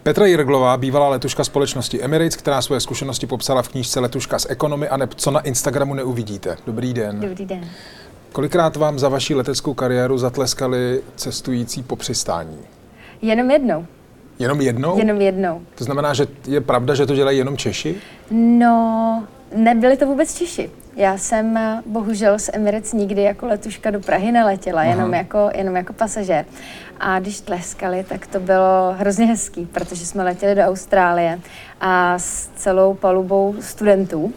Petra Jirglová, bývalá letuška společnosti Emirates, která své zkušenosti popsala v knížce Letuška z ekonomy a co na Instagramu neuvidíte. Dobrý den. Dobrý den. Kolikrát vám za vaši leteckou kariéru zatleskali cestující po přistání? Jenom jednou. Jenom jednou? Jenom jednou. To znamená, že je pravda, že to dělají jenom Češi? No, nebyli to vůbec Češi. Já jsem bohužel z Emirates nikdy jako letuška do Prahy neletěla, jenom jako pasažér. A když tleskali, tak to bylo hrozně hezký, protože jsme letěli do Austrálie a s celou palubou studentů.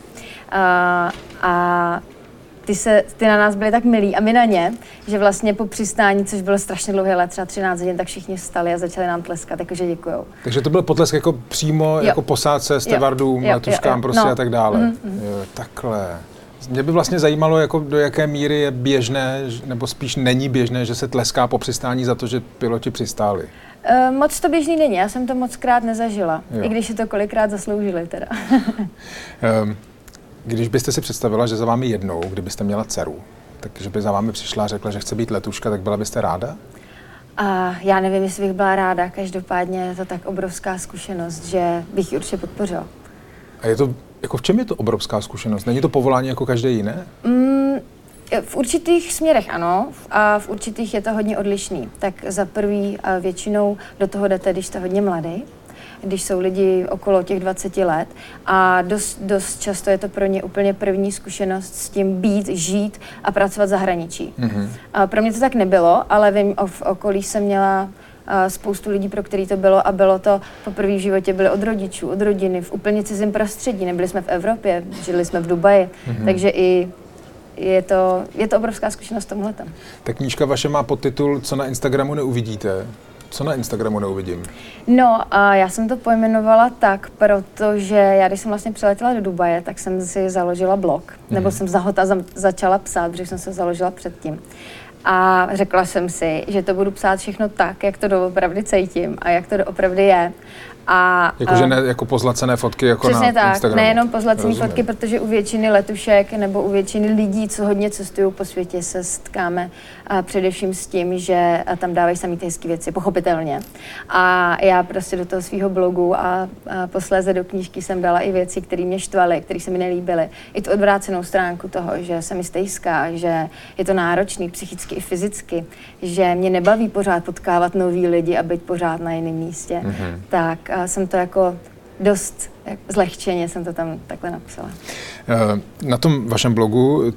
A ty na nás byli tak milí a my na ně, že vlastně po přistání, což bylo strašně dlouhé let, třeba 13 hodin, tak všichni vstali a začali nám tleskat, takže děkujou. Takže to byl potlesk jako přímo jako posádce, stevardům, letuškám prostě a tak dále. Jo, takhle. Mě by vlastně zajímalo, jako do jaké míry je běžné, nebo spíš není běžné, že se tleská po přistání za to, že piloti přistáli. Moc to běžný není, já jsem to mockrát nezažila, i když si to kolikrát zasloužili teda. Když byste si představila, že za vámi jednou, kdybyste měla dceru, takže by za vámi přišla a řekla, že chce být letuška, tak byla byste ráda? Já nevím, jestli bych byla ráda, každopádně je to tak obrovská zkušenost, že bych ji určitě podpořila. A je to, jako v čem je to obrovská zkušenost? Není to povolání jako každé jiné? V určitých směrech ano, a v určitých je to hodně odlišný. Tak za prvý většinou do toho jdete, když jste hodně mladý, když jsou lidi okolo těch 20 let a dost často je to pro ně úplně první zkušenost s tím být, žít a pracovat v zahraničí. A pro mě to tak nebylo, ale vím, v okolí jsem měla spoustu lidí, pro který to bylo a bylo to poprvé v životě, byli od rodičů, od rodiny, v úplně cizím prostředí, nebyli jsme v Evropě, žili jsme v Dubaji, takže i je to obrovská zkušenost v tomhletom. Ta knížka vaše má podtitul Co na Instagramu neuvidíte. Co na Instagramu neuvidím? No, a já jsem to pojmenovala tak, protože já, když jsem vlastně přiletěla do Dubaje, tak jsem si založila blog, nebo jsem začala psát, protože jsem se založila předtím. A řekla jsem si, že to budu psát všechno tak, jak to doopravdy cítím a jak to doopravdy je. Jakože ne jako pozlacené fotky jako na Instagramu. Přesně tak, nejenom pozlacené fotky, protože u většiny letušek nebo u většiny lidí, co hodně cestují po světě, se setkáme především s tím, že tam dávají samý ty hezké věci, pochopitelně. A já prostě do toho svého blogu a posléze do knížky jsem dala i věci, které mě štvaly, které se mi nelíbily. I tu odvrácenou stránku toho, že jsem jistejská, že je to náročný psychicky i fyzicky, že mě nebaví pořád potkávat nový lidi a být pořád na jiném místě. Tak jsem to jako dost zlehčeně jsem to tam takhle napsala. Na tom vašem blogu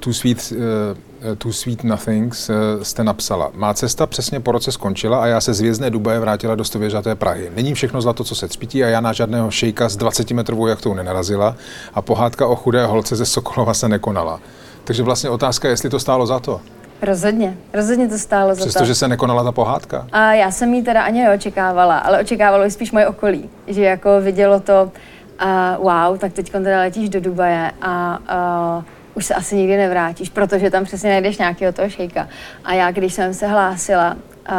Too Sweet Nothings jste napsala: Má cesta přesně po roce skončila a já se z hvězdné Dubaje vrátila do stověžaté Prahy. Není všechno zlato, co se třpítí a já na žádného šejka s 20metrovou jachtou nenarazila a pohádka o chudé holce ze Sokolova se nekonala. Takže vlastně otázka je, jestli to stálo za to. Rozhodně to stálo za to. Přestože se nekonala ta pohádka? A já jsem ji teda ani neočekávala, ale očekávalo ji spíš moje okolí, že jako vidělo to, wow, tak teď teda letíš do Dubaje a už se asi nikdy nevrátíš, protože tam přesně najdeš nějakého toho šejka. A já, když jsem se hlásila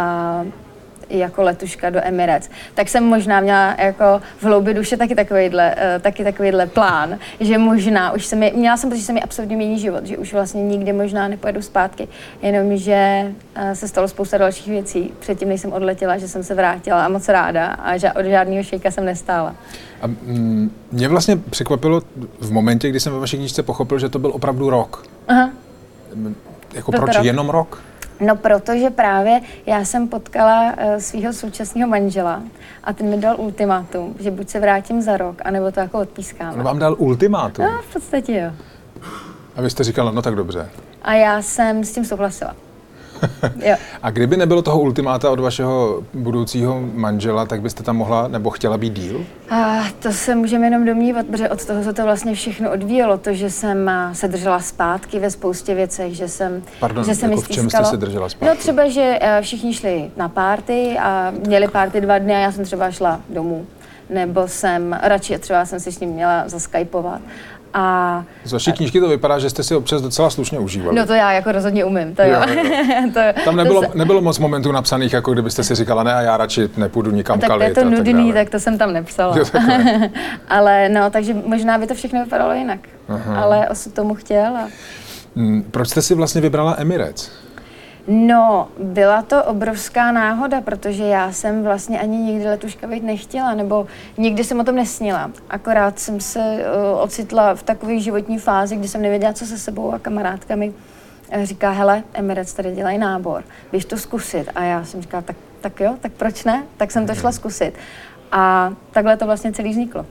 jako letuška do Emirates, tak jsem možná měla jako v hloubi duše taky takovýhle plán, že možná už měla jsem pocit, že se mi absolutně mění život, že už vlastně nikdy možná nepojedu zpátky, jenomže se stalo spousta dalších věcí. Předtím, než jsem odletěla, že jsem se vrátila a moc ráda a od žádného šejka jsem nestála. A mě vlastně překvapilo v momentě, kdy jsem ve vaší knížce pochopil, že to byl opravdu rok. Aha. Jako proč jenom rok? No, protože právě já jsem potkala svého současného manžela a ten mi dal ultimátum, že buď se vrátím za rok, anebo to jako odpískáme. On vám dal ultimátum? No, v podstatě jo. A vy jste říkala, no tak dobře. A já jsem s tím souhlasila. Jo. A kdyby nebylo toho ultimáta od vašeho budoucího manžela, tak byste tam mohla nebo chtěla být díl? To se můžeme jenom domnívat, protože od toho se to vlastně všechno odvíjelo. To, že jsem se držela zpátky ve spoustě věcech, že jsem jako v čem jste se držela zpátky? No třeba, že všichni šli na party a měli party 2 dny a já jsem třeba šla domů. Nebo radši třeba jsem si s ním měla zaskypovat. Z vaší knížky to vypadá, že jste si občas docela slušně užívali. No to já jako rozhodně umím, to jo. Tam nebylo moc momentů napsaných, jako kdybyste si říkala, ne, a já radši nepůjdu nikam kalit. Tak to je to nudný, tak to jsem tam nepsala. Ale no, takže možná by to všechno vypadalo jinak. Ale osud tomu chtěl. Proč jste si vlastně vybrala Emirates? No, byla to obrovská náhoda, protože já jsem vlastně ani nikdy letuška být nechtěla, nebo nikdy jsem o tom nesnila. Akorát jsem se ocitla v takové životní fázi, kdy jsem nevěděla, co se sebou, a kamarádka mi říká, hele, Emirates tady dělají nábor, běž to zkusit. A já jsem říkala, tak jo, tak proč ne? Tak jsem to šla zkusit. A takhle to vlastně celý vzniklo.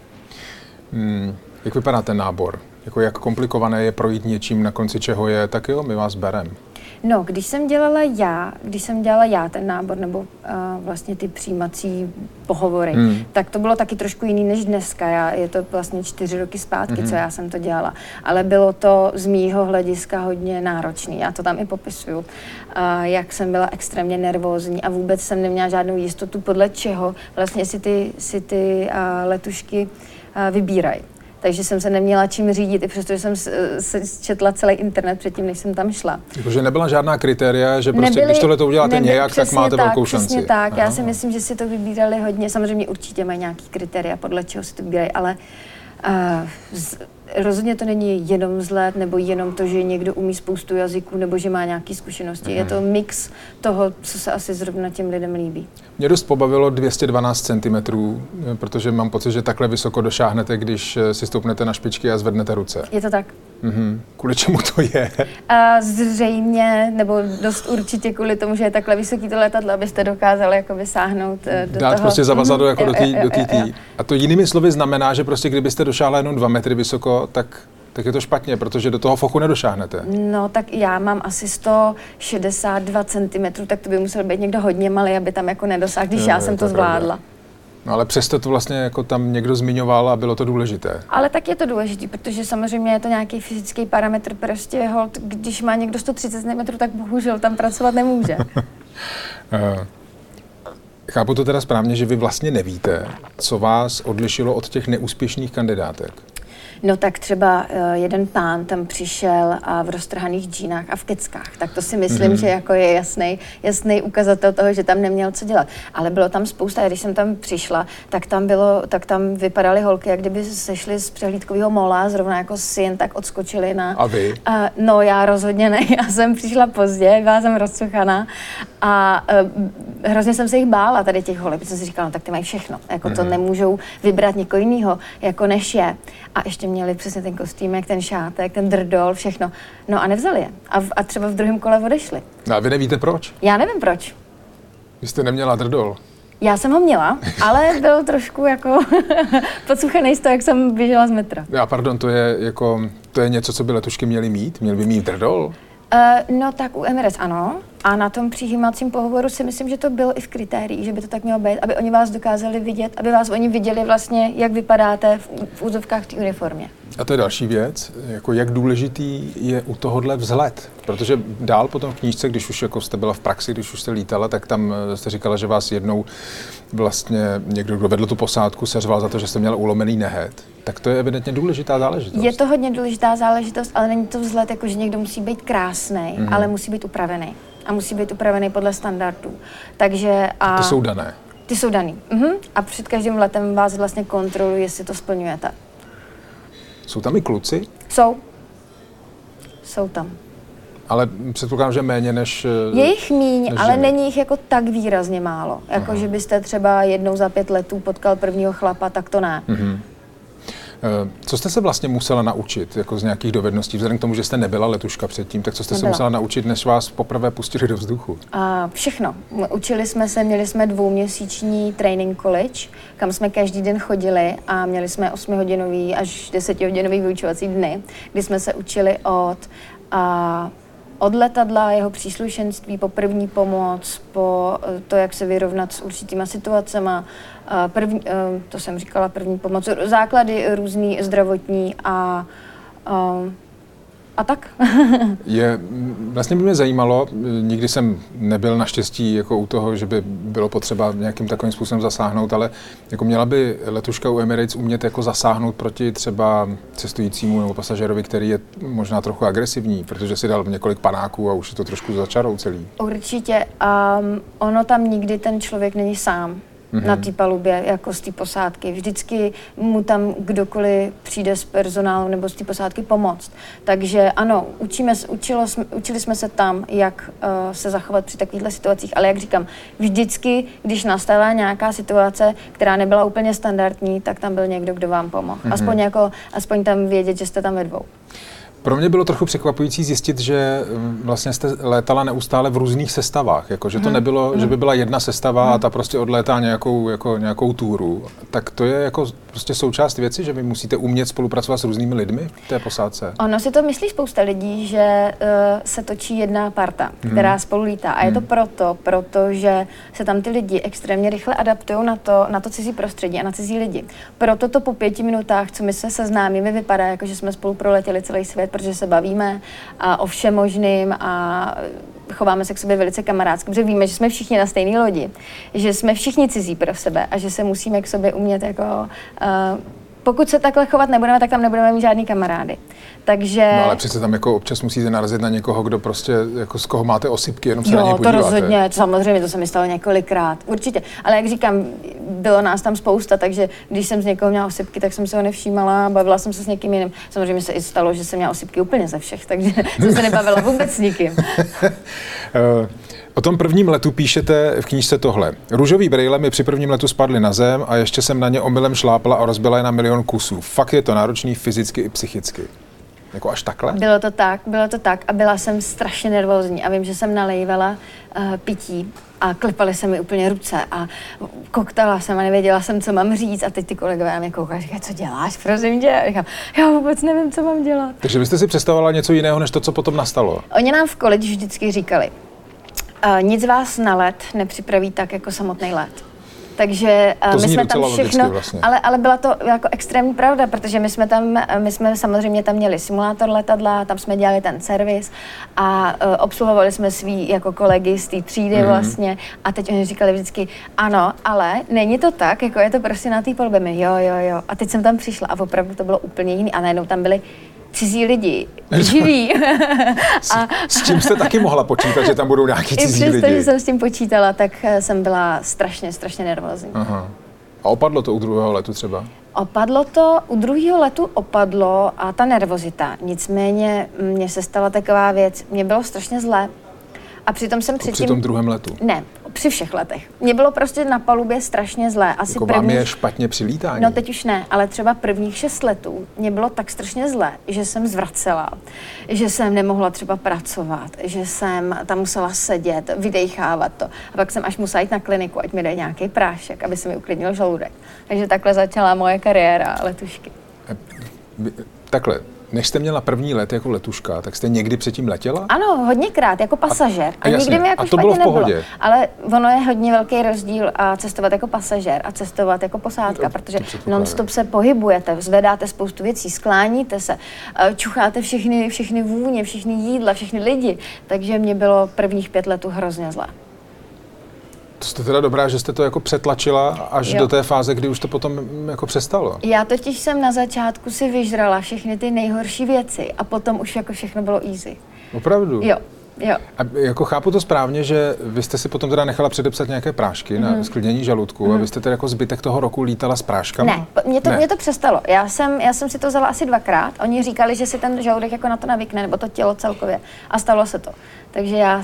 Jak vypadá ten nábor? Jako jak komplikované je projít něčím, na konci čeho je, tak jo, my vás bereme. No, když jsem dělala já ten nábor, nebo vlastně ty přijímací pohovory, tak to bylo taky trošku jiný než dneska. Je to vlastně 4 roky zpátky, co já jsem to dělala. Ale bylo to z mýho hlediska hodně náročný. Já to tam i popisuju, jak jsem byla extrémně nervózní a vůbec jsem neměla žádnou jistotu, podle čeho vlastně si ty letušky vybírají. Takže jsem se neměla čím řídit, i přestože jsem četla celý internet předtím, než jsem tam šla. Jakože nebyla žádná kritéria, že prostě když tohle to uděláte nějak, tak máte velkou šanci. Přesně tak, aha. Já si myslím, že si to vybírali hodně, samozřejmě určitě mají nějaký kritéria, podle čeho si to vybírají, ale rozhodně to není jenom vzhled, nebo jenom to, že někdo umí spoustu jazyků, nebo že má nějaké zkušenosti. Je to mix toho, co se asi zrovna těm lidem líbí. Mě dost pobavilo 212 cm, protože mám pocit, že takhle vysoko došáhnete, když si stoupnete na špičky a zvednete ruce. Je to tak. Kvůli čemu to je? Zřejmě, nebo dost určitě kvůli tomu, že je takhle vysoký to letadlo, abyste dokázali jakoby sáhnout do dát toho. Prostě zavazadlo jako do té. A to jinými slovy znamená, že prostě kdybyste došáhla jenom 2 metry vysoko, tak je to špatně, protože do toho fochu nedošáhnete. No, tak já mám asi 162 cm, tak to by musel být někdo hodně malý, aby tam jako nedosáhl, když já jsem to zvládla. No, ale přesto to vlastně jako tam někdo zmiňoval a bylo to důležité. Ale tak je to důležité, protože samozřejmě je to nějaký fyzický parametr, prostě hold, když má někdo 130 cm, tak bohužel tam pracovat nemůže. Chápu to teda správně, že vy vlastně nevíte, co vás odlišilo od těch neúspěšných kandidátek. No tak třeba jeden pán tam přišel a v roztrhaných džínách a v keckách, tak to si myslím, že jako je jasný ukazatel toho, že tam neměl co dělat. Ale bylo tam spousta, a když jsem tam přišla, tak tam vypadaly holky, jak kdyby sešly z přehlídkového mola, zrovna jako si jen tak odskočili na... A vy? No já rozhodně ne, já jsem přišla pozdě, byla jsem rozcuchaná a hrozně jsem se jich bála, tady těch holek, protože jsem si říkala, no tak ty mají všechno, jako to nemůžou vybrat někoho jiného, jako než je. A ještě měli přesně ten kostýmek, ten šátek, ten drdol, všechno. No a nevzali je. A třeba v druhém kole odešli. No a vy nevíte proč? Já nevím proč. Vy jste neměla drdol? Já jsem ho měla, ale byl trošku jako podsuchaný z toho, jak jsem běžela z metra. Pardon, to je něco, co by letušky měly mít? Měly by mít drdol? No tak u Emirates ano. A na tom přijímacím pohovoru si myslím, že to bylo i v kritériích, že by to tak mělo být, aby oni vás dokázali vidět, aby vás oni viděli vlastně, jak vypadáte v úzovkách v té uniformě. A to je další věc, jako jak důležitý je u tohohle vzhled, protože dál potom v knížce, když už jako jste byla v praxi, když už jste lítala, tak tam jste říkala, že vás jednou vlastně někdo, kdo vedl tu posádku, seřval za to, že jste měla ulomený nehet. Tak to je evidentně důležitá záležitost. Je to hodně důležitá záležitost, ale není to vzhled, jako že někdo musí být krásný, ale musí být upravený. A musí být upravený podle standardů. Takže ty jsou dané. Ty jsou daný. A před každým letem vás vlastně kontrolují, jestli to splňujete. Jsou tam i kluci? Jsou tam. Ale předpokládám, že méně než... Je jich míň, ale není jich jako tak výrazně málo. Jako, že byste třeba jednou za 5 letů potkal prvního chlapa, tak to ne. Co jste se vlastně musela naučit jako z nějakých dovedností? Vzhledem k tomu, že jste nebyla letuška předtím, tak co jste se musela naučit, než vás poprvé pustili do vzduchu? Všechno. Učili jsme se, měli jsme 2měsíční training college, kam jsme každý den chodili a měli jsme 8hodinový až 10hodinový vyučovací dny, kdy jsme se učili od letadla, jeho příslušenství, po první pomoc, po to, jak se vyrovnat s určitýma situacema, to jsem říkala, první pomoc, základy různý zdravotní a tak. Vlastně by mě zajímalo, nikdy jsem nebyl naštěstí jako u toho, že by bylo potřeba nějakým takovým způsobem zasáhnout, ale jako měla by letuška u Emirates umět jako zasáhnout proti třeba cestujícímu nebo pasažérovi, který je možná trochu agresivní, protože si dal několik panáků a už je to trošku začarou celý. Určitě. Ono tam nikdy ten člověk není sám. na té palubě, jako z té posádky. Vždycky mu tam kdokoliv přijde z personálu nebo z té posádky pomoct. Takže ano, učili jsme se tam, jak se zachovat při takovýchto situacích, ale jak říkám, vždycky, když nastala nějaká situace, která nebyla úplně standardní, tak tam byl někdo, kdo vám pomohl. Aspoň tam vědět, že jste tam ve dvou. Pro mě bylo trochu překvapující zjistit, že vlastně jste létala neustále v různých sestavách, jako, že to nebylo, že by byla jedna sestava a ta prostě odlétá nějakou túru. Tak to je jako prostě součást věci, že vy musíte umět spolupracovat s různými lidmi v té posádce? Ono si to myslí spousta lidí, že se točí jedna parta, která spolu lítá. A je to protože se tam ty lidi extrémně rychle adaptují na to cizí prostředí a na cizí lidi. Proto to po 5 minutách, co my se seznámíme, vypadá jako, že jsme spolu proletěli celý svět, protože se bavíme o všem možným a chováme se k sobě velice kamarádsky, protože víme, že jsme všichni na stejné lodi, že jsme všichni cizí pro sebe a že se musíme k sobě umět jako... Pokud se takhle chovat nebudeme, tak tam nebudeme mít žádný kamarády. Takže... No ale přece tam jako občas musíte narazit na někoho, kdo prostě, jako z koho máte osypky, jenom se na něj podíváte. Jo, to rozhodně, samozřejmě, to se mi stalo několikrát, určitě. Ale jak říkám, bylo nás tam spousta, takže když jsem z někoho měla osypky, tak jsem se ho nevšímala, bavila jsem se s někým jiným. Samozřejmě se i stalo, že jsem měla osypky úplně ze všech, takže jsem se nebavila vůbec s nikým. O tom prvním letu píšete v knížce tohle. Růžový brejle mi při prvním letu spadly na zem a ještě jsem na ně omylem šlápla a rozbila je na 1 000 000 kusů. Fakt je to náročný fyzicky i psychicky. Jako až takhle? Bylo to tak a byla jsem strašně nervózní a vím, že jsem nalejvala pití a klepaly se mi úplně ruce a koktala jsem a nevěděla jsem, co mám říct a teď ty kolegové na mě koukají a říkají, co děláš, prosím tě? A říkám, já vůbec nevím, co mám dělat. Takže byste si představovala něco jiného, než to, co potom nastalo? Oni nám v college vždycky říkali, nic vás na let nepřipraví tak jako samotný let. Takže my jsme tam všechno, vlastně. ale byla to jako extrémní pravda, protože my jsme samozřejmě tam měli simulátor letadla, tam jsme dělali ten servis a obsluhovali jsme svý jako kolegy z té třídy vlastně a teď oni říkali vždycky, ano, ale není to tak, jako je to prostě na té palubě, jo. A teď jsem tam přišla a opravdu to bylo úplně jiný a najednou tam byli cizí lidi, živí. S čím jste taky mohla počítat, že tam budou nějaký cizí lidi? I přesto, že jsem s tím počítala, tak jsem byla strašně nervózní. Aha. A opadlo to u druhého letu třeba? U druhého letu opadlo a ta nervozita. Nicméně mně se stala taková věc, mě bylo strašně zlé. A přitom jsem při tom druhém letu? Ne, při všech letech. Mně bylo prostě na palubě strašně zlé. Asi jako vám je špatně při lítání? No teď už ne, ale třeba prvních 6 letů mě bylo tak strašně zlé, že jsem zvracela, že jsem nemohla třeba pracovat, že jsem tam musela sedět, vydechávat to. A pak jsem až musela jít na kliniku, ať mi dají nějaký prášek, aby se mi uklidnil žaludek. Takže takhle začala moje kariéra letušky. Takhle. Než jste měla první let jako letuška, tak jste někdy předtím letěla? Ano, hodněkrát, jako pasažér. A nikdy mi jako a to bylo v pohodě. Nebylo. Ale ono je hodně velký rozdíl a cestovat jako pasažér a cestovat jako posádka, protože non-stop se pohybujete, zvedáte spoustu věcí, skláníte se, čucháte všechny vůně, všechny jídla, všechny lidi. Takže mě bylo prvních 5 letů hrozně zlé. To jste teda dobrá, že jste to jako přetlačila až do té fáze, kdy už to potom jako přestalo. Já totiž jsem na začátku si vyžrala všechny ty nejhorší věci a potom už jako všechno bylo easy. Opravdu? Jo. A jako chápu to správně, že vy jste si potom teda nechala předepsat nějaké prášky na sklidnění žaludku a vy jste teda jako zbytek toho roku lítala s práškama? Ne, mě to přestalo. Já jsem si to vzala asi 2krát. Oni říkali, že si ten žaludek jako na to navykne, nebo to tělo celkově. A stalo se to. Takže já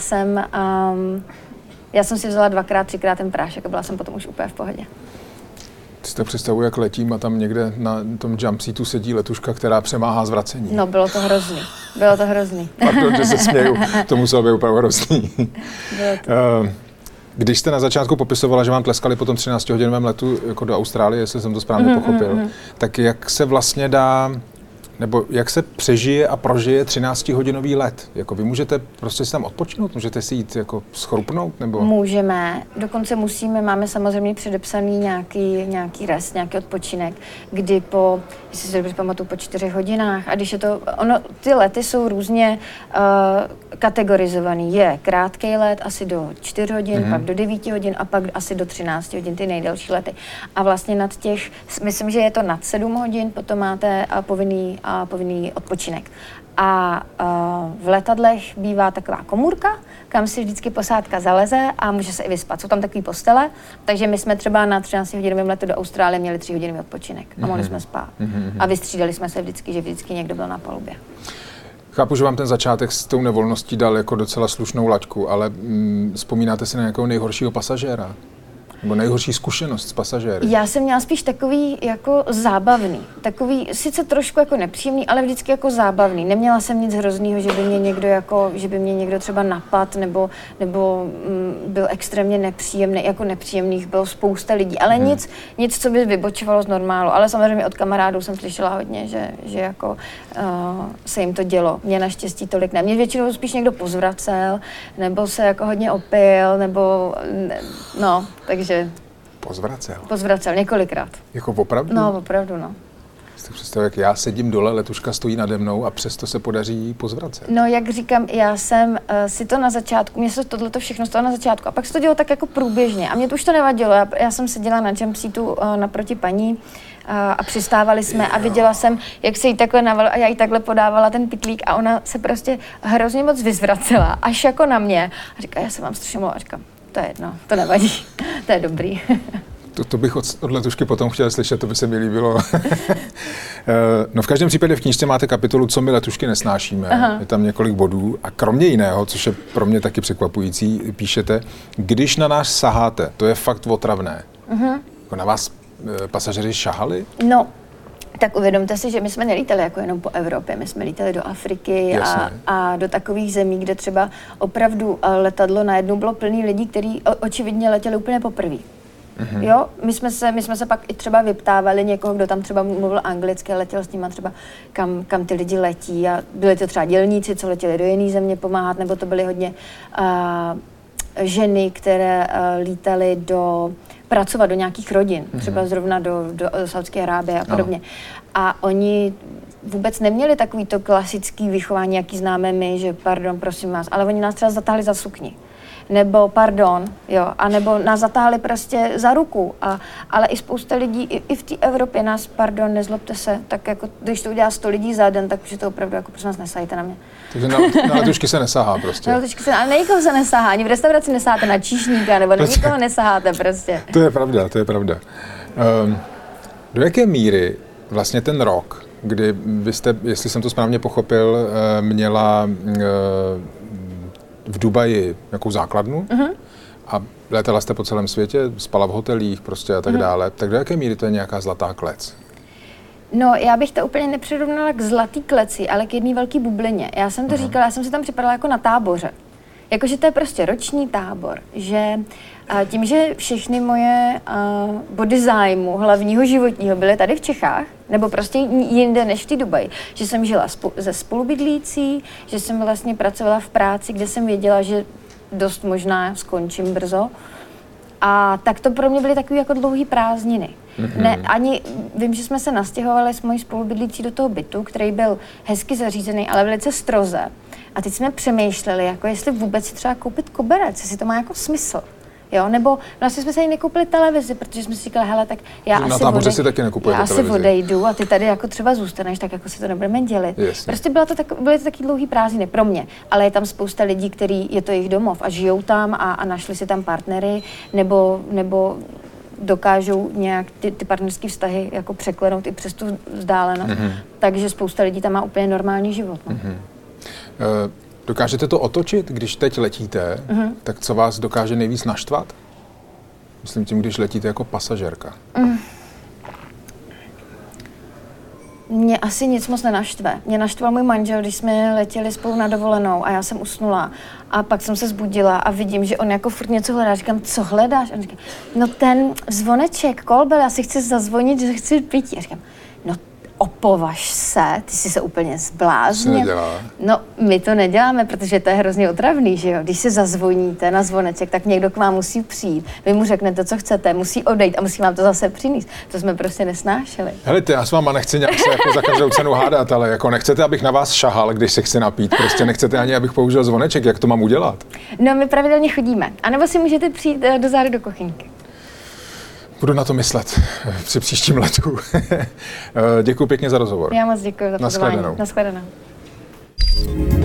jsem si vzala 2krát, 3krát ten prášek a byla jsem potom už úplně v pohodě. Si to představuji, jak letím a tam někde na tom jumpseatu sedí letuška, která přemáhá zvracení. No, bylo to hrozný. Pardon, že se směju, to muselo být úplně hrozný. Když jste na začátku popisovala, že vám tleskali po tom 13hodinovém letu jako do Austrálie, jestli jsem to správně pochopil, tak jak se vlastně dá, nebo jak se přežije a prožije 13hodinový let? Jako vy můžete prostě si tam odpočinout? Můžete si jít jako schrupnout? Nebo? Můžeme, dokonce máme samozřejmě předepsaný nějaký rest, nějaký odpočinek, kdy jestli si dobře pamatuju, po 4 hodinách a když je to, ty lety jsou různě kategorizovaný. Je krátký let asi do 4 hodin, pak do 9 hodin a pak asi do 13 hodin, ty nejdelší lety. A vlastně nad myslím, že je to nad 7 hodin, potom máte povinný odpočinek. A v letadlech bývá taková komůrka, kam si vždycky posádka zaleze a může se i vyspat. Jsou tam takové postele, takže my jsme třeba na 13hodinovém letu do Austrálie měli 3 hodiny odpočinek a mohli jsme spát. A vystřídali jsme se vždycky, že vždycky někdo byl na palubě. Chápu, že vám ten začátek s tou nevolností dal jako docela slušnou laťku, ale vzpomínáte si na nějakého nejhoršího pasažéra? Nebo nejhorší zkušenost s pasažéry? Já jsem měla spíš takový jako zábavný, takový sice trošku jako nepříjemný, ale vždycky jako zábavný. Neměla jsem nic hroznýho, že by mě někdo třeba napad nebo byl extrémně nepříjemný, jako nepříjemných bylo spousta lidí, ale nic, co by vybočovalo z normálu. Ale samozřejmě od kamarádů jsem slyšela hodně, že jako se jim to dělo. Mě naštěstí tolik ne. Mě většinou spíš někdo pozvracel, nebo se jako hodně opil, nebo no, takže Pozvracel několikrát. Jako opravdu? No, opravdu, no. Si představuji, jak já sedím dole, letuška stojí nade mnou a přesto se podaří pozvracet. No, jak říkám, já jsem si to na začátku, mě se tohleto všechno stalo na začátku a pak se to dělo tak jako průběžně a mě to už to nevadilo. Já jsem seděla na jumpseatu naproti paní a přistávali jsme a viděla jsem, jak se jí takhle navalila a já jí takhle podávala ten pytlík a ona se prostě hrozně moc vyzvracela, až jako na mě. A říká, já se vám strašně mluvila, říkám, to je jedno, to nevadí, to je dobrý. To bych od letušky potom chtěl slyšet, to by se mi líbilo. No v každém případě v knížce máte kapitolu Co my letušky nesnášíme. Aha. Je tam několik bodů a kromě jiného, což je pro mě taky překvapující, píšete, když na nás saháte, to je fakt otravné. Jako na vás pasažeři šahali? No, tak uvědomte si, že my jsme nelítali jako jenom po Evropě, my jsme lítali do Afriky a do takových zemí, kde třeba opravdu letadlo najednou bylo plný lidí, kteří očividně letěli úplně poprvé. Jo, my jsme se pak i třeba vyptávali někoho, kdo tam třeba mluvil anglicky a letěl s nima třeba kam ty lidi letí a byli to třeba dělníci, co letěli do jiné země pomáhat, nebo to byly hodně ženy, které lítaly pracovat do nějakých rodin, třeba zrovna do Saudské Arábie a podobně. No. A oni vůbec neměli takový to klasický vychování, jaký známe my, že pardon, prosím vás, ale oni nás třeba zatáhli za sukni. Nebo pardon, jo, a nebo nás zatáhli prostě za ruku. Ale i spousta lidí, i v té Evropě nás, pardon, nezlobte se, tak jako, když to udělá 100 lidí za den, tak už je to opravdu, jako prosím nás, nesahejte na mě. Takže na letušky se nesahá prostě. Na letušky se, ale na nikoho se nesahá, ani v restauraci nesaháte na číšníka, nebo na nikoho nesaháte prostě. To je pravda. Do jaké míry vlastně ten rok, kdy vy jste, jestli jsem to správně pochopil, měla v Dubaji nějakou základnu a létala jste po celém světě, spala v hotelích prostě a tak dále, tak do jaké míry to je nějaká zlatá klec? No, já bych to úplně nepřirovnala k zlatý kleci, ale k jedné velké bublině. Já jsem to říkala, já jsem si tam připadala jako na táboře. Jakože to je prostě roční tábor, že tím, že všechny moje body zájmu hlavního životního byly tady v Čechách, nebo prostě jinde než v té Dubaji, že jsem žila ze spolubydlící, že jsem vlastně pracovala v práci, kde jsem věděla, že dost možná skončím brzo. A tak to pro mě byly takové jako dlouhé prázdniny. Ne, ani vím, že jsme se nastěhovali s mojí spolubydlící do toho bytu, který byl hezky zařízený, ale velice stroze. A teď jsme přemýšleli, jako jestli vůbec si třeba koupit koberec, jestli to má jako smysl. Jo, nebo vlastně jsme se ani nekoupili televizi, protože jsme si říkali, hele, tak já asi odejdu a ty tady jako třeba zůstaneš, tak jako si to nebudeme dělit. Jasně. Prostě byly to taky dlouhý prázdniny pro mě, ale je tam spousta lidí, který je to jejich domov a žijou tam a našli si tam partnery, nebo dokážou nějak ty partnerské vztahy jako překlenout i přes tu vzdálenost. Takže spousta lidí tam má úplně normální život. No. Dokážete to otočit, když teď letíte, tak co vás dokáže nejvíc naštvat? Myslím tím, když letíte jako pasažérka. Mě asi nic moc nenaštve. Mě naštval můj manžel, když jsme letěli spolu na dovolenou a já jsem usnula. A pak jsem se zbudila a vidím, že on jako furt něco hledá. Říkám, co hledáš? A on říká, no ten zvoneček, kolbel, já si chci zazvonit, že chci pití. A říkám, no opovaž se, ty jsi se úplně zbláznil. No, my to neděláme, protože to je hrozně otravný, že jo? Když se zazvoníte na zvoneček, tak někdo k vám musí přijít. Vy mu řeknete, co chcete, musí odejít a musí vám to zase přinést. To jsme prostě nesnášeli. Hele, já s váma nechci nějak se jako za každou cenu hádat, ale jako nechcete, abych na vás šahal, když se chci napít. Prostě nechcete ani, abych použil zvoneček, jak to mám udělat? No, my pravidelně chodíme. A nebo si můžete přijít do záru do kuchyňky. Budu na to myslet při příštím letu. Děkuji pěkně za rozhovor. Já moc děkuji za pozvání. Nashledanou. Čus.